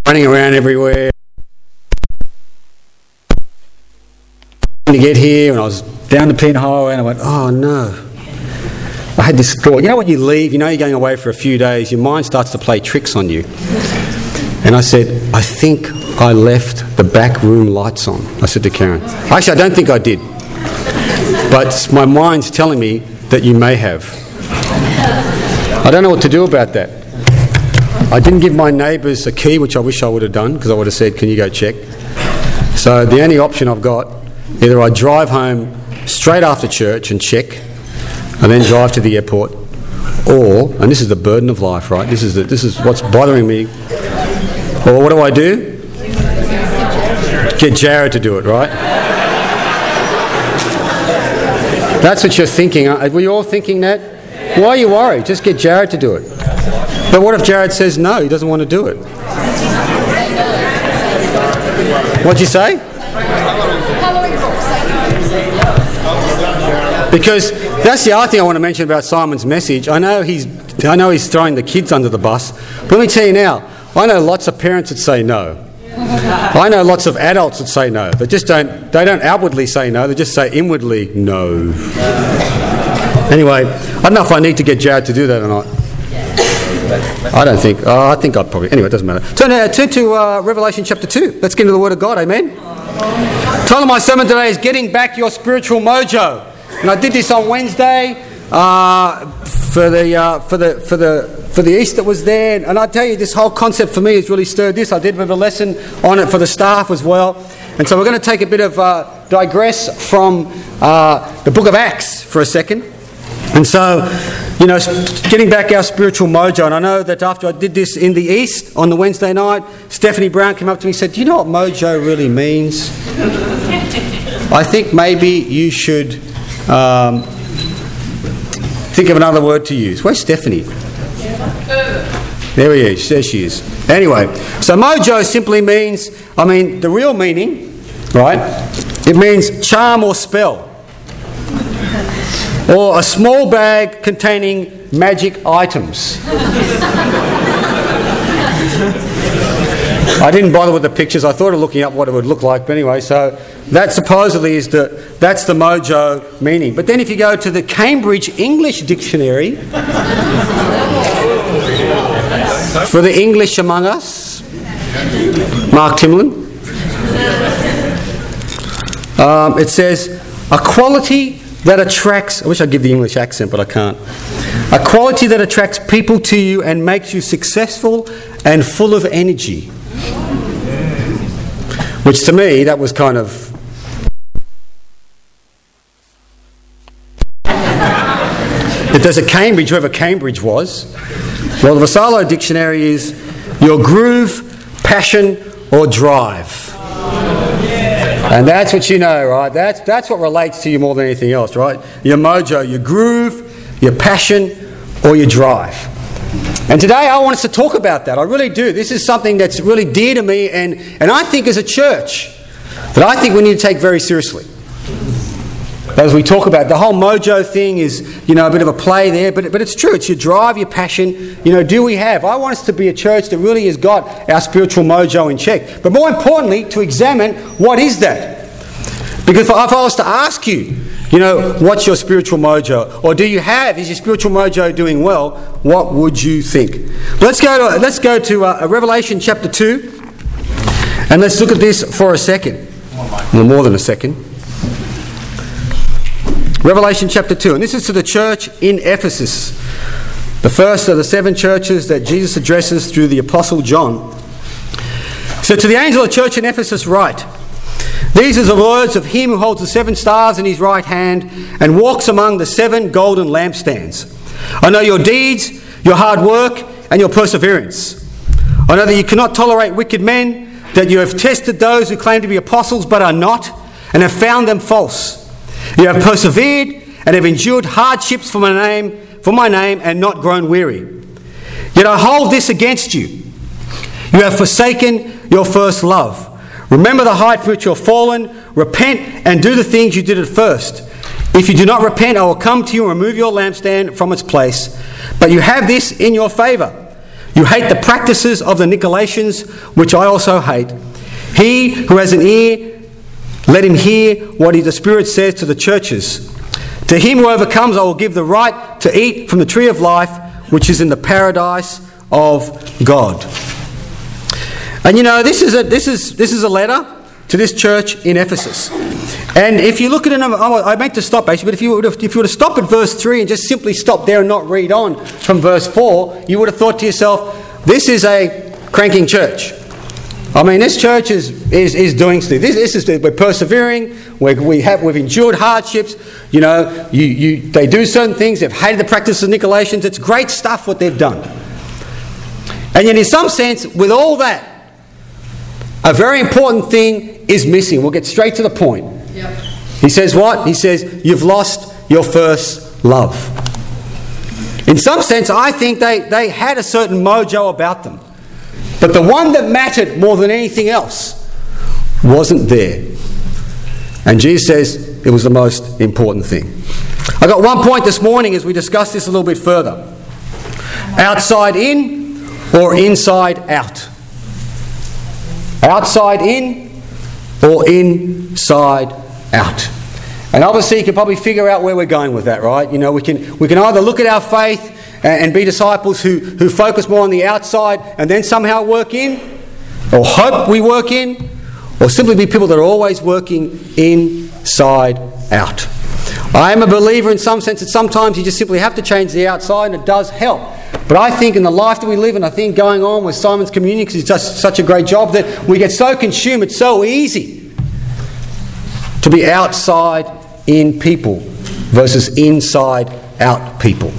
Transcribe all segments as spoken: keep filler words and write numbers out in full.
running around everywhere. To get here, and I was down the Penn Highway, and I went, oh no. I had this thought, you know when you leave, you know you're going away for a few days, your mind starts to play tricks on you. And I said, I think I left the back room lights on. I said to Karen, actually I don't think I did. But my mind's telling me that you may have. I don't know what to do about that. I didn't give my neighbours a key, which I wish I would have done, because I would have said, can you go check? So the only option I've got, either I drive home straight after church and check, and then drive to the airport, or, and this is the burden of life, right? This is the, this is what's bothering me. Or what do I do? Get Jared to do it, right? That's what you're thinking. Are we all thinking that? Why are you worried? Just get Jared to do it. But what if Jared says no, he doesn't want to do it? What'd you say? Because that's the other thing I want to mention about Simon's message. I know he's, I know he's throwing the kids under the bus, but let me tell you now, I know lots of parents that say no. I know lots of adults that say no. They just don't, they don't outwardly say no, they just say inwardly no. Anyway, I don't know if I need to get Jared to do that or not. I don't think, oh, I think I'd probably, anyway, it doesn't matter. So now turn to uh, Revelation chapter two. Let's get into the Word of God, amen? The title of my sermon today is Getting Back Your Spiritual Mojo. And I did this on Wednesday uh, for the uh, for the for the for the East that was there. And I tell you, this whole concept for me has really stirred this. I did have a lesson on it for the staff as well. And so we're going to take a bit of uh, digress from uh, the book of Acts for a second. And so, you know, getting back our spiritual mojo. And I know that after I did this in the East on the Wednesday night, Stephanie Brown came up to me and said, do you know what mojo really means? I think maybe you should um, think of another word to use. Where's Stephanie? There he is. There she is. Anyway, so mojo simply means, I mean, the real meaning, right? It means charm or spell. Or a small bag containing magic items. I didn't bother with the pictures. I thought of looking up what it would look like. But anyway, so that supposedly is the, that's the mojo meaning. But then if you go to the Cambridge English Dictionary, for the English among us, Mark Timlin, um, it says, a quality that attracts, I wish I'd give the English accent, but I can't. A quality that attracts people to you and makes you successful and full of energy. Which to me, that was kind of... If there's a Cambridge, whoever Cambridge was, well, the Vassallo dictionary is your groove, passion or drive. And that's what you know, right? That's that's what relates to you more than anything else, right? Your mojo, your groove, your passion, or your drive. And today I want us to talk about that. I really do. This is something that's really dear to me, and, and I think as a church, that I think we need to take very seriously. As we talk about, the whole mojo thing is, you know, a bit of a play there, but, but it's true. It's your drive, your passion. You know, do we have? I want us to be a church that really has got our spiritual mojo in check. But more importantly, to examine what is that? Because if I was to ask you, you know, what's your spiritual mojo? Or do you have, is your spiritual mojo doing well? What would you think? But let's go to, let's go to uh, Revelation chapter two. And let's look at this for a second. Well, more than a second. Revelation chapter two, and this is to the church in Ephesus, the first of the seven churches that Jesus addresses through the Apostle John. So to the angel of the church in Ephesus write, these are the words of him who holds the seven stars in his right hand and walks among the seven golden lampstands. I know your deeds, your hard work, and your perseverance. I know that you cannot tolerate wicked men, that you have tested those who claim to be apostles but are not, and have found them false. You have persevered and have endured hardships for my name, for my name, and not grown weary. Yet I hold this against you. You have forsaken your first love. Remember the height from which you have fallen. Repent and do the things you did at first. If you do not repent, I will come to you and remove your lampstand from its place. But you have this in your favour, You hate the practices of the Nicolaitans, which I also hate. He who has an ear, let him hear what the Spirit says to the churches. To him who overcomes, I will give the right to eat from the tree of life, which is in the paradise of God. And you know, this is a this is this is a letter to this church in Ephesus. And if you look at it, I meant to stop actually, but if you would have, if you were to stop at verse three and just simply stop there and not read on from verse four, you would have thought to yourself, this is a cranking church. I mean, this church is is, is doing stuff. This, this is we're persevering. We're, we have we've endured hardships. You know, you you they do certain things. They've hated the practice of Nicolaitans. It's great stuff what they've done. And yet, in some sense, with all that, a very important thing is missing. We'll get straight to the point. Yep. He says what? He says you've lost your first love. In some sense, I think they they had a certain mojo about them. But the one that mattered more than anything else wasn't there. And Jesus says it was the most important thing. I got one point this morning as we discuss this a little bit further. Outside in or inside out? Outside in or inside out? And obviously you can probably figure out where we're going with that, right? You know, we can we can either look at our faith and be disciples who, who focus more on the outside and then somehow work in, or hope we work in, or simply be people that are always working inside out. I am a believer in some sense that sometimes you just simply have to change the outside, and it does help. But I think in the life that we live in, I think going on with Simon's Community, because he's does such a great job, that we get so consumed, it's so easy to be outside in people versus inside out people.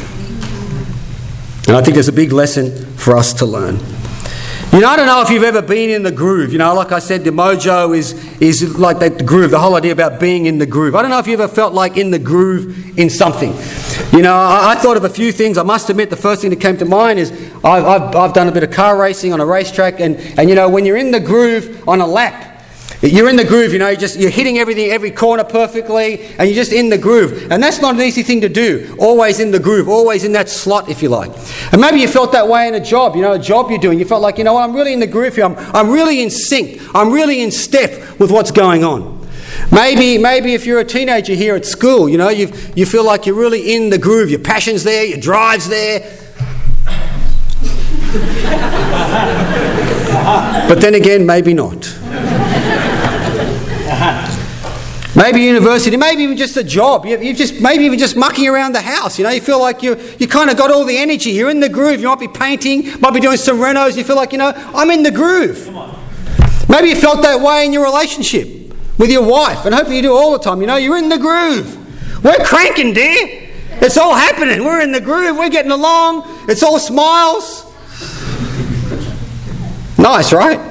And I think there's a big lesson for us to learn. You know, I don't know if you've ever been in the groove. You know, like I said, the mojo is is like that groove, the whole idea about being in the groove. I don't know if you ever felt like in the groove in something. You know, I, I thought of a few things. I must admit, the first thing that came to mind is I've, I've, I've done a bit of car racing on a racetrack. And, and, you know, when you're in the groove on a lap, you're in the groove, you know, you're, just, you're hitting everything, every corner perfectly, and you're just in the groove. And that's not an easy thing to do. Always in the groove, always in that slot, if you like. And maybe you felt that way in a job, you know, a job you're doing. You felt like, you know what, I'm really in the groove here. I'm, I'm really in sync. I'm really in step with what's going on. Maybe maybe if you're a teenager here at school, you know, you you feel like you're really in the groove. Your passion's there, your drive's there. But then again, maybe not. Maybe university, maybe even just a job. You, you just maybe even just mucking around the house. You know, you feel like you you kind of got all the energy. You're in the groove. You might be painting, might be doing some renos. You feel like, you know, I'm in the groove. Come on. Maybe you felt that way in your relationship with your wife, and hopefully you do all the time. You know, you're in the groove. We're cranking, dear. It's all happening. We're in the groove. We're getting along. It's all smiles. Nice, right?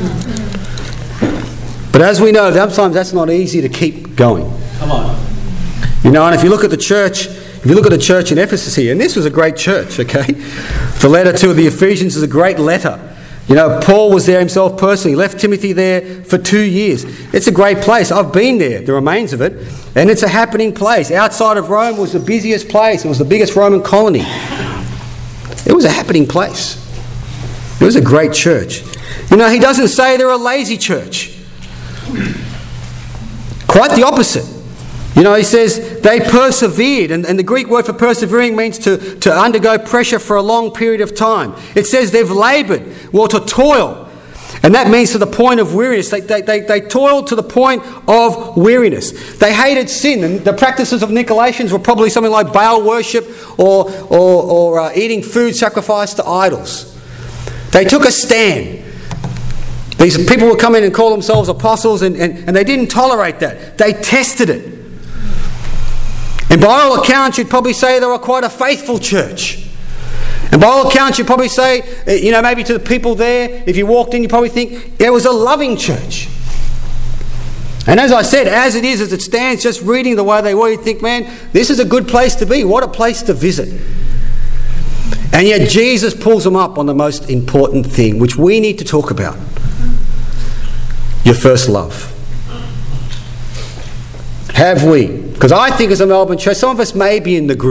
But as we know, sometimes that's not easy to keep going. Come on. You know, and if you look at the church, if you look at the church in Ephesus here, and this was a great church, okay? The letter to the Ephesians is a great letter. You know, Paul was there himself personally. He left Timothy there for two years. It's a great place. I've been there, the remains of it, and it's a happening place. Outside of Rome was the busiest place. It was the biggest Roman colony. It was a happening place. It was a great church. You know, he doesn't say they're a lazy church. Quite the opposite. You know, he says they persevered, and, and the Greek word for persevering means to, to undergo pressure for a long period of time. It says they've laboured, well, to toil. And that means to the point of weariness. They, they, they, they toiled to the point of weariness. They hated sin, and the practices of Nicolaitans were probably something like Baal worship or, or, or uh, eating food sacrificed to idols. They took a stand. These people would come in and call themselves apostles, and, and, and they didn't tolerate that. They tested it. And by all accounts, you'd probably say they were quite a faithful church. And by all accounts, you'd probably say, you know, maybe to the people there, if you walked in, you'd probably think it was a loving church. And as I said, as it is, as it stands, just reading the way they were, you'd think, man, this is a good place to be. What a place to visit. And yet Jesus pulls them up on the most important thing, which we need to talk about. Your first love. Have we? Because I think as a Melbourne church, some of us may be in the groove.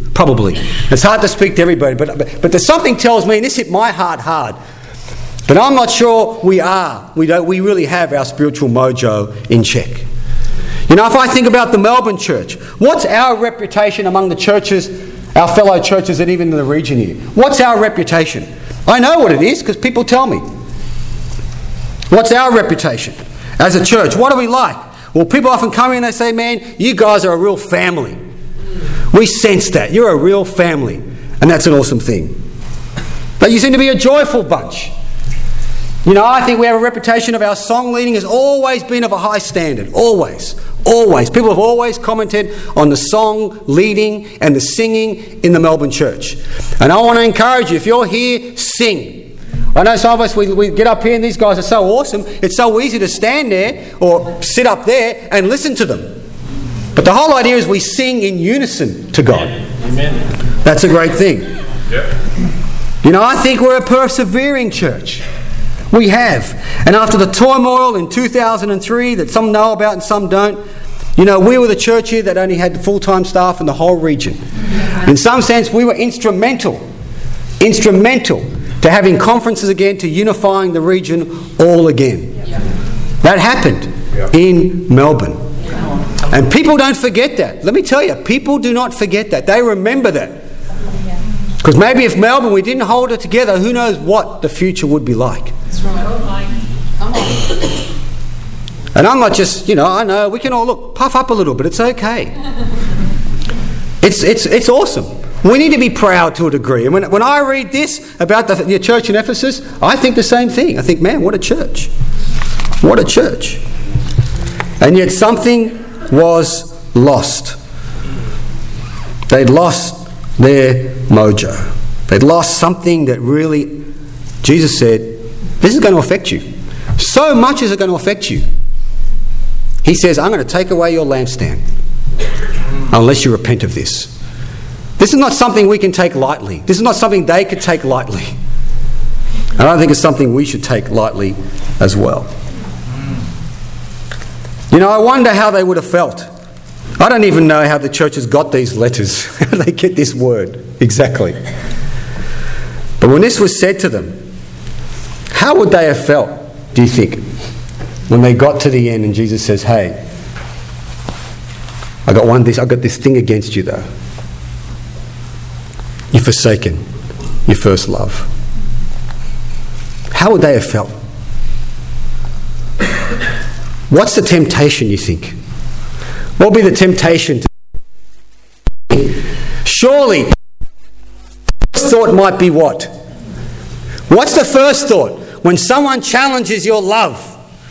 probably. It's hard to speak to everybody, but, but, but there's something tells me, and this hit my heart hard, but I'm not sure we are. We don't. We really have our spiritual mojo in check. You know, if I think about the Melbourne church, what's our reputation among the churches, our fellow churches, and even in the region here? What's our reputation? I know what it is because people tell me. What's our reputation as a church? What are we like? Well, people often come in and they say, man, you guys are a real family. We sense that. You're a real family. And that's an awesome thing. But you seem to be a joyful bunch. You know, I think we have a reputation of our song leading has always been of a high standard. Always. Always. People have always commented on the song leading and the singing in the Melbourne church. And I want to encourage you, if you're here, sing. I know some of us, we, we get up here and these guys are so awesome. It's so easy to stand there or sit up there and listen to them. But the whole idea is we sing in unison to God. Amen. That's a great thing. Yep. You know, I think we're a persevering church. We have. And after the turmoil in two thousand three that some know about and some don't, you know, we were the church here that only had full-time staff in the whole region. In some sense, we were instrumental, instrumental to having conferences again, to unifying the region all again. That happened in Melbourne. And people don't forget that. Let me tell you, people do not forget that. They remember that. Because maybe if Melbourne, we didn't hold it together, who knows what the future would be like. That's right. And I'm not just, you know, I know, we can all look, puff up a little bit, it's okay. It's it's it's awesome. We need to be proud to a degree. And when, when I read this about the, the church in Ephesus, I think the same thing. I think, man, what a church. What a church. And yet something was lost. They'd lost their mojo. They'd lost something that really, Jesus said, this is going to affect you. So much is it going to affect you. He says, I'm going to take away your lampstand unless you repent of this. This is not something we can take lightly. This is not something they could take lightly. And I don't think it's something we should take lightly as well. You know, I wonder how they would have felt. I don't even know how the churches got these letters. How did they get this word? Exactly. But when this was said to them, how would they have felt, do you think, when they got to the end and Jesus says, hey, I got one this, I got this thing against you though. You've forsaken your first love. How would they have felt? What's the temptation, you think? What will be the temptation? To Surely, the first thought might be what? What's the first thought? When someone challenges your love.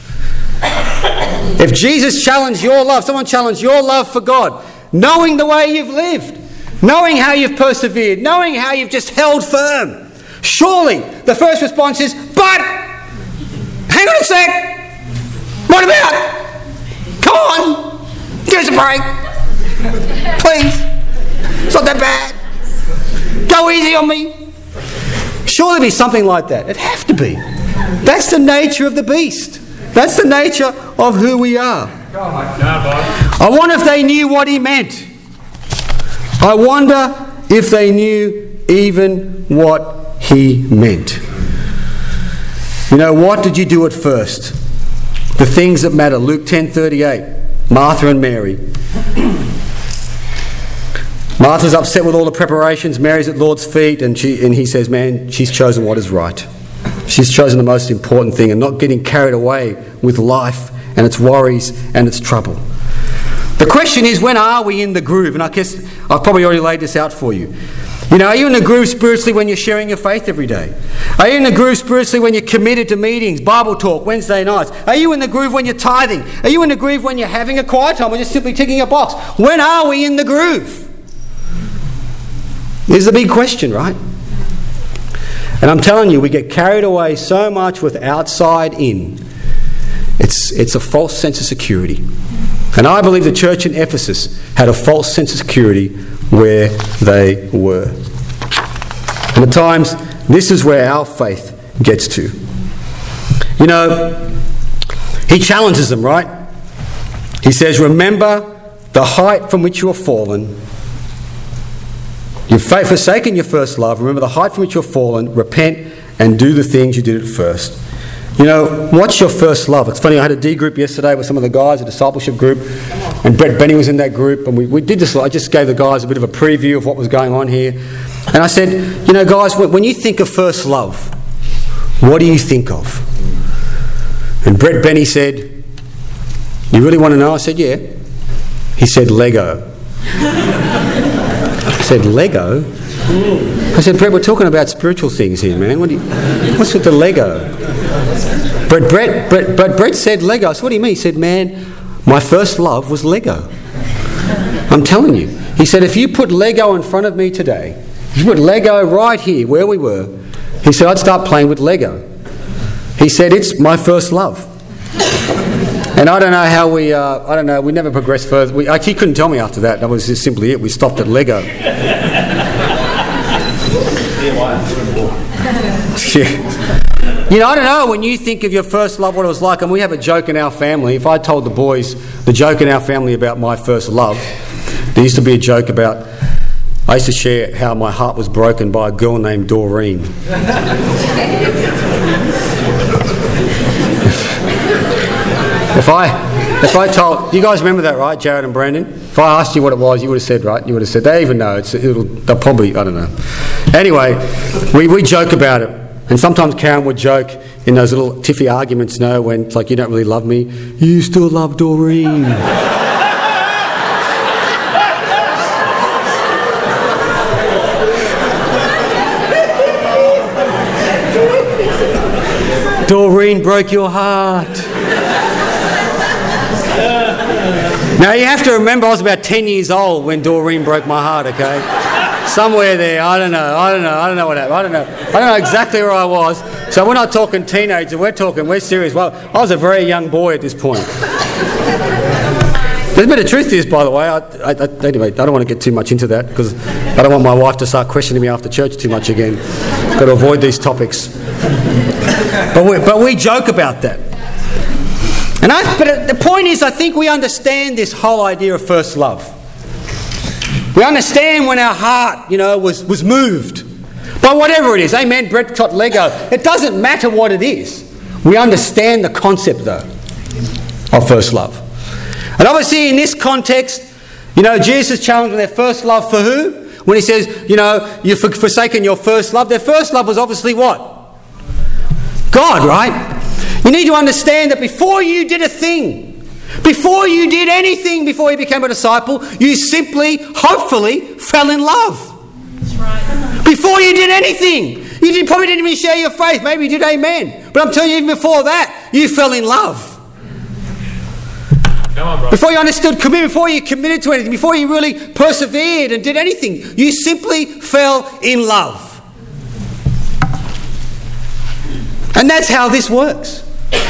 If Jesus challenged your love, someone challenged your love for God, knowing the way you've lived, knowing how you've persevered, knowing how you've just held firm, surely the first response is, but, hang on a sec, what about? Come on, give us a break. Please. It's not that bad. Go easy on me. Surely it'd be something like that. It'd have to be. That's the nature of the beast. That's the nature of who we are. I wonder if they knew what he meant. I wonder if they knew even what he meant. You know, what did you do at first? The things that matter. Luke ten thirty-eight. Martha and Mary. Martha's upset with all the preparations. Mary's at Lord's feet, and she and he says, man, she's chosen what is right. She's chosen the most important thing, and not getting carried away with life and its worries and its trouble. The question is, when are we in the groove? And I guess I've probably already laid this out for you. You know, are you in the groove spiritually when you're sharing your faith every day? Are you in the groove spiritually when you're committed to meetings, Bible talk, Wednesday nights? Are you in the groove when you're tithing? Are you in the groove when you're having a quiet time or just simply ticking a box? When are we in the groove? This is a big question, right? And I'm telling you, we get carried away so much with outside in. It's, it's a false sense of security. And I believe the church in Ephesus had a false sense of security where they were. And at times, this is where our faith gets to. You know, he challenges them, right? He says, remember the height from which you have fallen. You've forsaken your first love. Remember the height from which you've fallen. Repent and do the things you did at first. You know, what's your first love? It's funny, I had a D group yesterday with some of the guys, a discipleship group, and Brett Benny was in that group, and we, we did this. I just gave the guys a bit of a preview of what was going on here. And I said, you know, guys, when you think of first love, what do you think of? And Brett Benny said, you really want to know? I said, yeah. He said, Lego. I said, Lego? I said, Brett, we're talking about spiritual things here, man. What do you, what's with the Lego? But Brett, Brett, but Brett said Lego. I said, what do you mean? He said, man, my first love was Lego. I'm telling you. He said, if you put Lego in front of me today, if you put Lego right here where we were, he said, I'd start playing with Lego. He said, it's my first love. And I don't know how we, uh, I don't know, we never progressed further. We, he couldn't tell me after that. That was just simply it. We stopped at Lego. Yeah. You know, I don't know, when you think of your first love, what it was like, and we have a joke in our family. If I told the boys the joke in our family about my first love, there used to be a joke about, I used to share how my heart was broken by a girl named Doreen. If I, if I told, you guys remember that, right, Jared and Brandon? If I asked you what it was, you would have said, right? You would have said, they even know. It's, it'll, they'll probably, I don't know. Anyway, we, we joke about it. And sometimes Karen would joke in those little tiffy arguments, you know, when it's like, you don't really love me. You still love Doreen. Doreen broke your heart. Now, you have to remember I was about ten years old when Doreen broke my heart, okay? Somewhere there, I don't know, I don't know, I don't know what happened, I don't know. I don't know exactly where I was. So we're not talking teenager, we're talking, we're serious. Well, I was a very young boy at this point. There's a bit of truth to this, by the way. I, I, I, anyway, I don't want to get too much into that because I don't want my wife to start questioning me after church too much again. Got to avoid these topics. But we, but we joke about that. And I, but the point is, I think we understand this whole idea of first love. We understand when our heart, you know, was, was moved by whatever it is. Amen, Brett got Lego. It doesn't matter what it is. We understand the concept, though, of first love. And obviously in this context, you know, Jesus challenged their first love for who? When he says, you know, you've forsaken your first love. Their first love was obviously what? God, right? You need to understand that before you did a thing, before you did anything, before you became a disciple, you simply, hopefully, fell in love. That's right. Before you did anything. You did, probably didn't even share your faith. Maybe you did amen. But I'm telling you, even before that, you fell in love. Come on, bro. Before you understood commitment, before you committed to anything, before you really persevered and did anything, you simply fell in love. And that's how this works.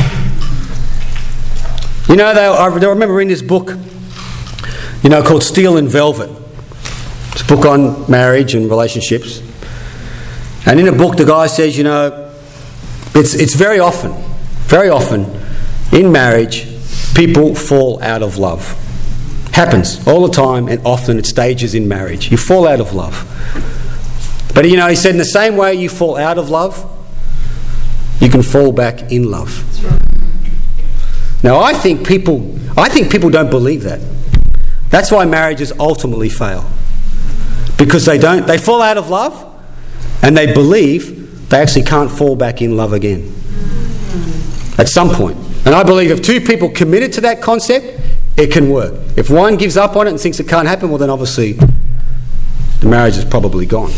You know, they, I remember reading this book, you know, called Steel and Velvet. It's a book on marriage and relationships. And in a book, the guy says, you know, it's it's very often, very often, in marriage, people fall out of love. Happens all the time and often at stages in marriage. You fall out of love. But, you know, he said in the same way you fall out of love, you can fall back in love. Now, I think people, I think people don't believe that. That's why marriages ultimately fail. Because they don't, they fall out of love and they believe they actually can't fall back in love again. At some point. And I believe if two people committed to that concept, it can work. If one gives up on it and thinks it can't happen, well then obviously the marriage is probably gone.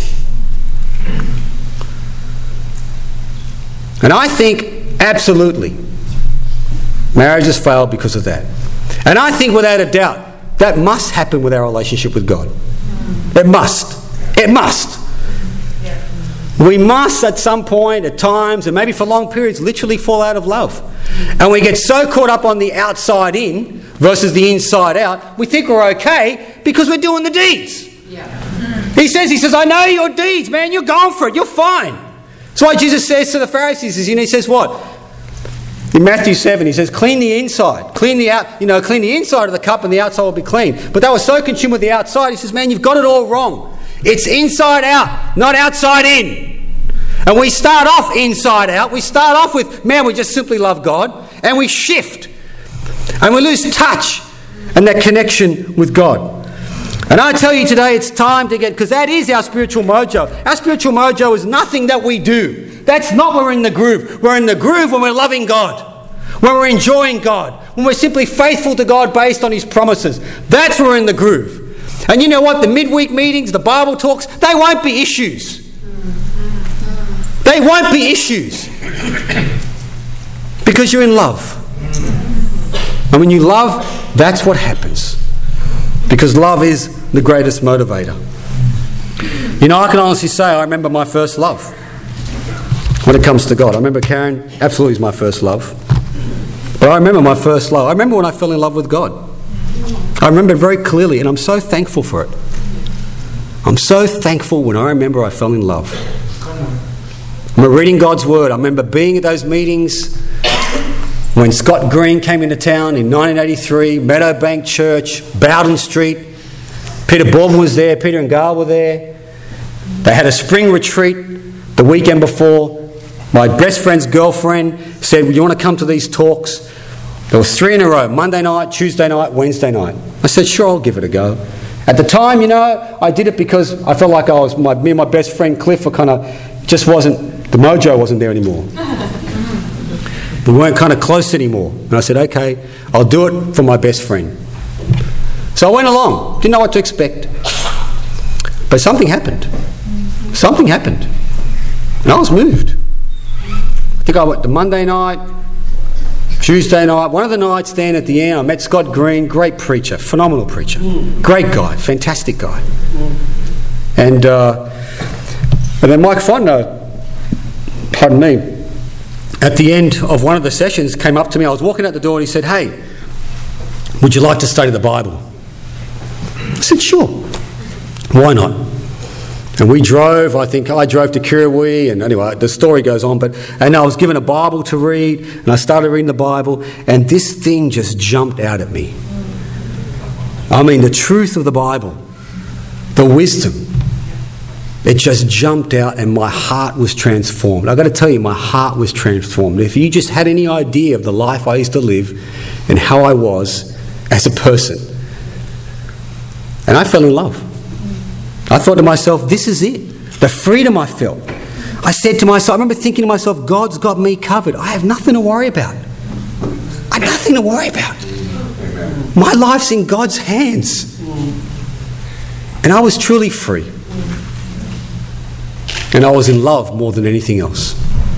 And I think, absolutely, marriages fail because of that. And I think without a doubt, that must happen with our relationship with God. It must. It must. We must at some point, at times, and maybe for long periods, literally fall out of love. And we get so caught up on the outside in versus the inside out, we think we're okay because we're doing the deeds. Yeah. He says, he says, I know your deeds, man. You're going for it. You're fine. That's why Jesus says to the Pharisees, you know, he says what? In Matthew seven, he says, clean the inside. Clean the out, you know, clean the inside of the cup and the outside will be clean. But they were so consumed with the outside, he says, man, you've got it all wrong. It's inside out, not outside in. And we start off inside out. We start off with, man, we just simply love God. And we shift. And we lose touch and that connection with God. And I tell you today, it's time to get, because that is our spiritual mojo. Our spiritual mojo is nothing that we do. That's not when we're in the groove. We're in the groove when we're loving God. When we're enjoying God. When we're simply faithful to God based on His promises. That's when we're in the groove. And you know what? The midweek meetings, the Bible talks, they won't be issues. They won't be issues. Because you're in love. And when you love, that's what happens. Because love is the greatest motivator. You know, I can honestly say I remember my first love when it comes to God. I remember Karen absolutely is my first love. But I remember my first love. I remember when I fell in love with God. I remember very clearly, and I'm so thankful for it. I'm so thankful when I remember I fell in love. I remember reading God's Word. I remember being at those meetings when Scott Green came into town in nineteen eighty-three, Meadowbank Church, Bowden Street. Peter Baldwin was there, Peter and Gail were there. They had a spring retreat the weekend before. My best friend's girlfriend said, "Well, you want to come to these talks?" There was three in a row, Monday night, Tuesday night, Wednesday night. I said, sure, I'll give it a go. At the time, you know, I did it because I felt like I was, my, me and my best friend Cliff were kind of, just wasn't, the mojo wasn't there anymore. We weren't kind of close anymore. And I said, okay, I'll do it for my best friend. So I went along, didn't know what to expect. But something happened. Something happened. And I was moved. I think I went to Monday night, Tuesday night, one of the nights then at the end, I met Scott Green, great preacher, phenomenal preacher, great guy, fantastic guy. And, uh, and then Mike Fontenot, pardon me, at the end of one of the sessions came up to me. I was walking out the door and he said, hey, would you like to study the Bible? I said, sure. Why not? And we drove, I think I drove to Kirrawee, and anyway, the story goes on, but and I was given a Bible to read, and I started reading the Bible, and this thing just jumped out at me. I mean, the truth of the Bible, the wisdom, it just jumped out, and my heart was transformed. I've got to tell you, my heart was transformed. If you just had any idea of the life I used to live and how I was as a person. And I fell in love. I thought to myself, this is it. The freedom I felt. I said to myself, I remember thinking to myself, God's got me covered. I have nothing to worry about. I have nothing to worry about. My life's in God's hands. And I was truly free. And I was in love more than anything else.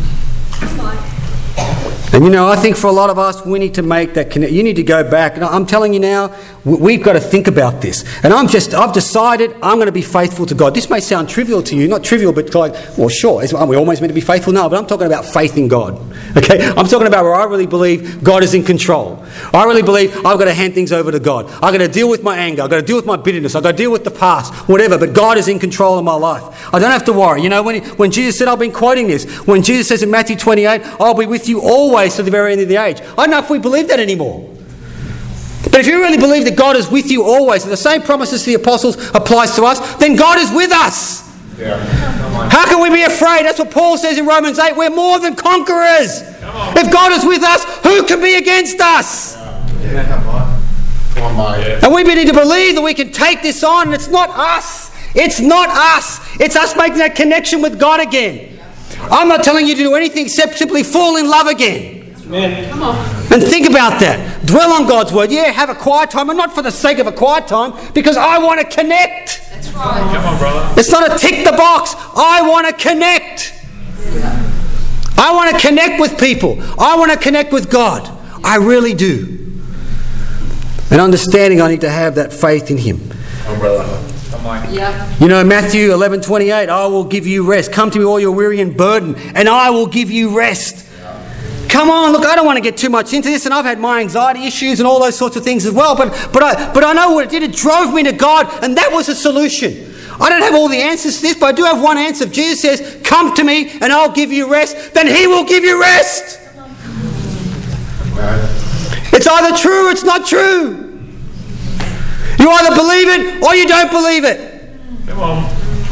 And you know, I think for a lot of us, we need to make that connection. You need to go back. And I'm telling you now, we've got to think about this. And I'm just, I've decided I'm going to be faithful to God. This may sound trivial to you, not trivial, but like, well, sure, are we always meant to be faithful? No, but I'm talking about faith in God. Okay? I'm talking about where I really believe God is in control. I really believe I've got to hand things over to God. I've got to deal with my anger. I've got to deal with my bitterness. I've got to deal with the past, whatever. But God is in control of my life. I don't have to worry. You know, when, he, when Jesus said, I've been quoting this, when Jesus says in Matthew twenty-eight, I'll be with you always to the very end of the age. I don't know if we believe that anymore. But if you really believe that God is with you always, and the same promises to the apostles applies to us, then God is with us. Yeah. How can we be afraid? That's what Paul says in Romans eight. We're more than conquerors. If God is with us, who can be against us? Yeah. Come on. Come on, yeah. And we need to believe that we can take this on, and it's not us. It's not us. It's us making that connection with God again. I'm not telling you to do anything except simply fall in love again. Amen. Come on. And think about that. Dwell on God's word. Yeah, have a quiet time, and not for the sake of a quiet time, because I want to connect. That's right. Come on, brother. It's not a tick the box. I want to connect. Yeah. I want to connect with people. I want to connect with God. I really do. And understanding I need to have that faith in Him. Oh, brother. Yep. You know, Matthew eleven twenty-eight, I will give you rest. Come to me all your weary and burden, and I will give you rest. Yeah. Come on, look, I don't want to get too much into this, and I've had my anxiety issues and all those sorts of things as well, but but I but I know what it did. It drove me to God, and that was a solution. I don't have all the answers to this, but I do have one answer. If Jesus says, come to me and I'll give you rest, then He will give you rest. Right. It's either true or it's not true. You either believe it or you don't believe it. Come on.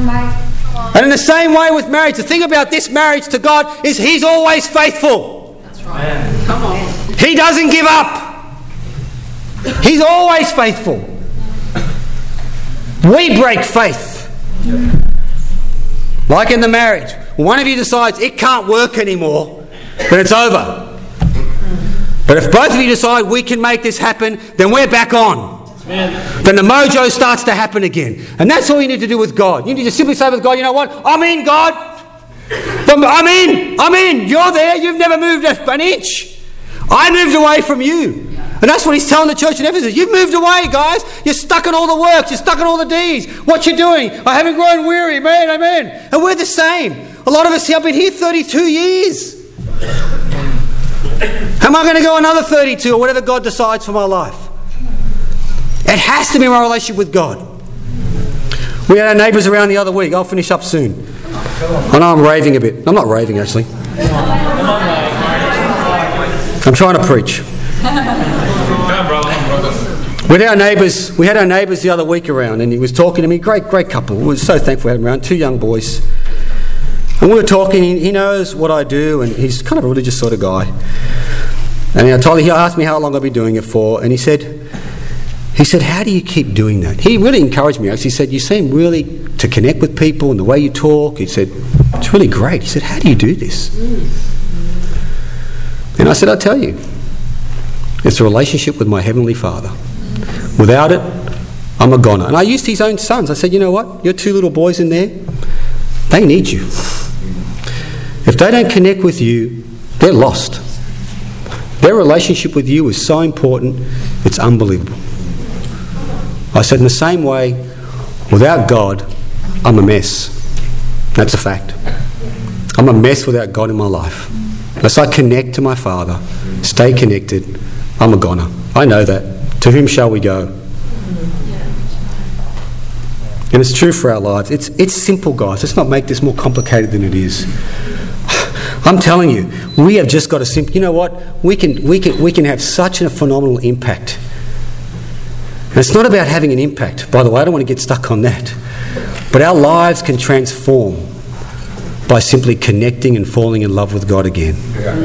on, mate. Come on. And in the same way with marriage, the thing about this marriage to God is He's always faithful. That's right. Man. Come on. He doesn't give up. He's always faithful. We break faith. Like in the marriage. One of you decides it can't work anymore, then it's over. But if both of you decide we can make this happen, then we're back on. Amen. Then the mojo starts to happen again. And that's all you need to do with God. You need to simply say with God, you know what? I'm in, God. I'm in. I'm in. You're there. You've never moved an inch. I moved away from you. And that's what he's telling the church in Ephesus. You've moved away, guys. You're stuck in all the works. You're stuck in all the deeds. What you're doing? I haven't grown weary. Amen, amen. And we're the same. A lot of us here have been here thirty-two years. Am I going to go another thirty-two or whatever God decides for my life? It has to be my relationship with God. We had our neighbours around the other week. I'll finish up soon. I know I'm raving a bit. I'm not raving, actually. I'm trying to preach. We had our neighbours. We had our neighbours the other week around, and he was talking to me. Great, great couple. We were so thankful we had him around. Two young boys. And we were talking. He, he knows what I do, and he's kind of a religious sort of guy. And I told him, he asked me how long I've been doing it for, and he said, he said, how do you keep doing that? He really encouraged me. Actually, he said, you seem really to connect with people and the way you talk. He said, it's really great. He said, how do you do this? And I said, I'll tell you. It's a relationship with my Heavenly Father. Without it, I'm a goner. And I used his own sons. I said, you know what? Your two little boys in there, they need you. If they don't connect with you, they're lost. Their relationship with you is so important, it's unbelievable. I said, in the same way, without God, I'm a mess. That's a fact. I'm a mess without God in my life. Unless I connect to my Father, stay connected, I'm a goner. I know that. To whom shall we go? And it's true for our lives. It's it's simple, guys. Let's not make this more complicated than it is. I'm telling you, we have just got to simply. You know what? We can we can we can have such a phenomenal impact. And it's not about having an impact. By the way, I don't want to get stuck on that. But our lives can transform by simply connecting and falling in love with God again.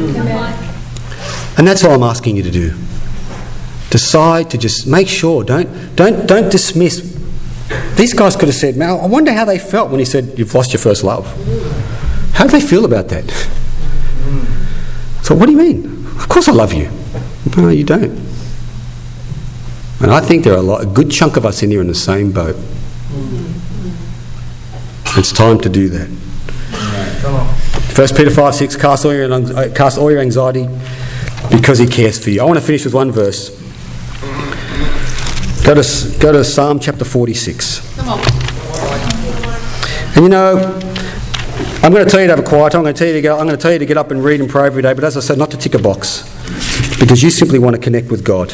And that's all I'm asking you to do. Decide to just make sure. Don't don't don't dismiss. These guys could have said, "Man, I wonder how they felt when he said you've lost your first love." How do they feel about that? So what do you mean? Of course I love you. No, you don't. And I think there are a, lot, a good chunk of us in here in the same boat. It's time to do that. First Peter five six, cast all, your, cast all your anxiety because he cares for you. I want to finish with one verse. Go to, go to Psalm chapter forty-six. Come on. And you know, I'm going to tell you to have a quiet time. I'm going to tell you to get, I'm going to tell you to get up and read and pray every day. But as I said, not to tick a box, because you simply want to connect with God.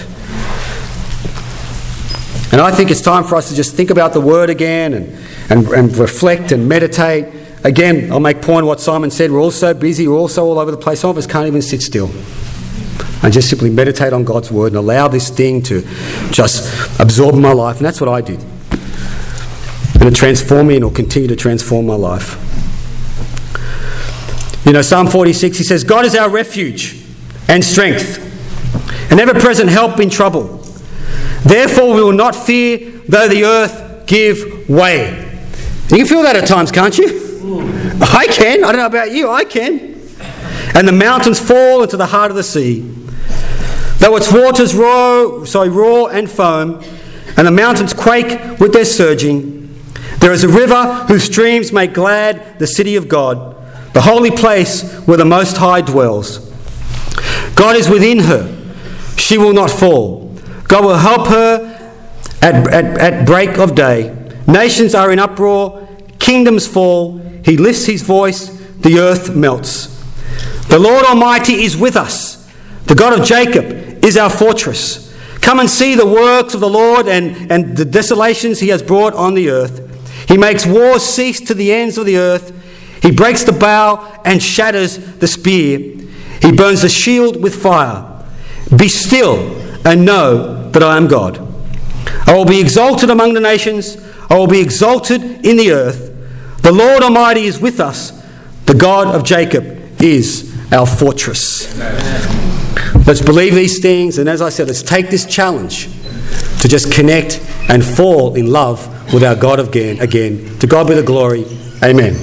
And I think it's time for us to just think about the Word again and, and, and reflect and meditate. Again, I'll make point of what Simon said. We're all so busy. We're all so all over the place. Some of us can't even sit still. And just simply meditate on God's Word and allow this thing to just absorb my life. And that's what I did. And it transformed me and it will continue to transform my life. You know, Psalm forty-six, he says, God is our refuge and strength, an ever-present help in trouble. Therefore we will not fear though the earth give way. You can feel that at times, can't you? I can. I don't know about you. I can. And the mountains fall into the heart of the sea. Though its waters roar, sorry, roar and foam, and the mountains quake with their surging, there is a river whose streams make glad the city of God, the holy place where the Most High dwells. God is within her. She will not fall. God will help her at, at, at break of day. Nations are in uproar. Kingdoms fall. He lifts his voice. The earth melts. The Lord Almighty is with us. The God of Jacob is our fortress. Come and see the works of the Lord and, and the desolations he has brought on the earth. He makes wars cease to the ends of the earth. He breaks the bow and shatters the spear. He burns the shield with fire. Be still and know that I am God. I will be exalted among the nations. I will be exalted in the earth. The Lord Almighty is with us. The God of Jacob is our fortress. Let's believe these things, and as I said, let's take this challenge to just connect and fall in love with our God again. Again, to God be the glory. Amen.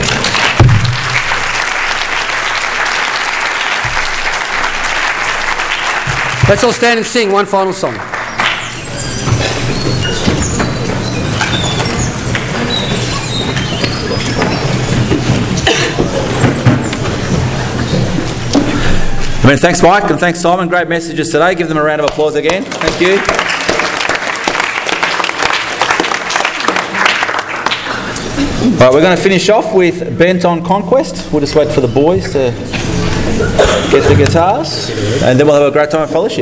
Let's all stand and sing one final song. Amen. Thanks, Mike, and thanks, Simon. Great messages today. Give them a round of applause again. Thank you. All right, we're going to finish off with Bent on Conquest. We'll just wait for the boys to get the guitars, and then we'll have a great time of fellowship.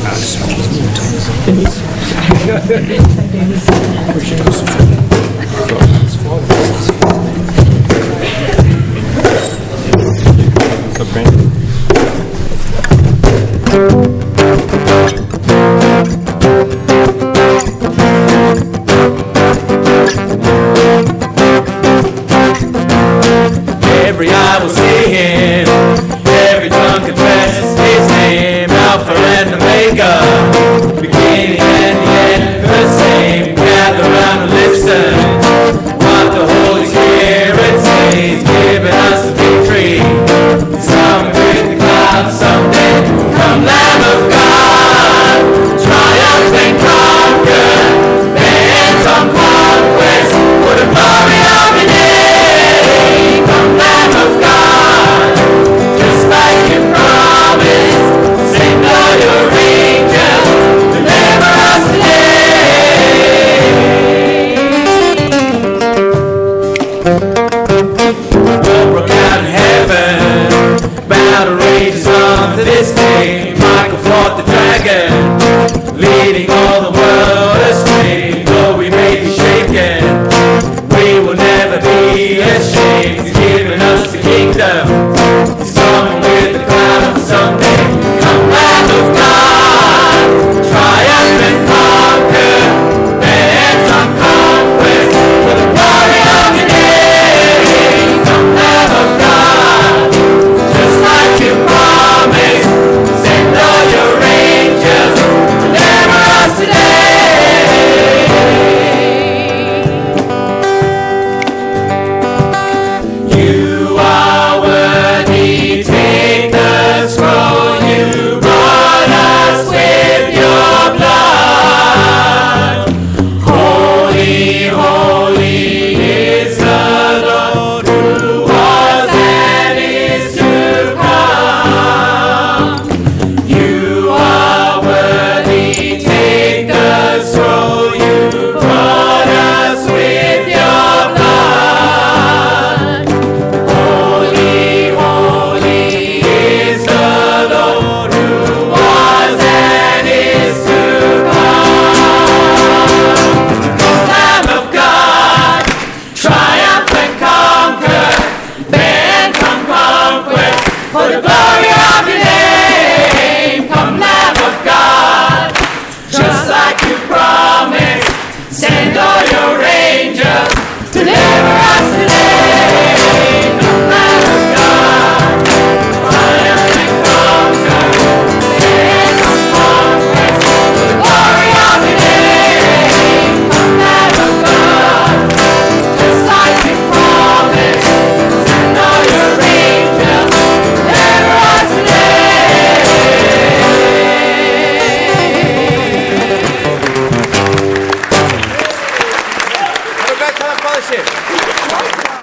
Every eye will see him, every tongue confess his name, Alpha and Omega, beginning and the end, the same. Gather round and listen, what the Holy Spirit says, giving us the victory. Some with the clouds, someday, come Lamb of God, triumph and conquer, bent on conquest, for the glory of your name. Come Lamb of God, just like you promised, send all your angels, deliver us today. War broke out in heaven, battle rages on to this day. Michael fought the dragon, leading all the world astray. Though we may be shaken, we will never be ashamed. He's given us the kingdom. He's coming with the cloud someday. Come Lamb of God, triumph and conquer, bent on conquest, for the glory of your name. Come Lamb of God, just like you promised, send all your angels, deliver us today. You are worthy, take the scroll, you brought us with your blood. Holy, holy is the Lord who was and is to come. You are worthy, take the scroll, you brought us with your blood. Holy, holy is the Lord who was and is to come. Lamb of God, triumph and conquer, bent on conquest, for the glory of your name. Come Lamb of God, just like you promised, send all your angels, deliver us today. Come Lamb of God, triumph and conquer, bent on conquest, for the glory of your name. Come Lamb of God, just like you promised, send all your angels, deliver us today. Have a great time of fellowship.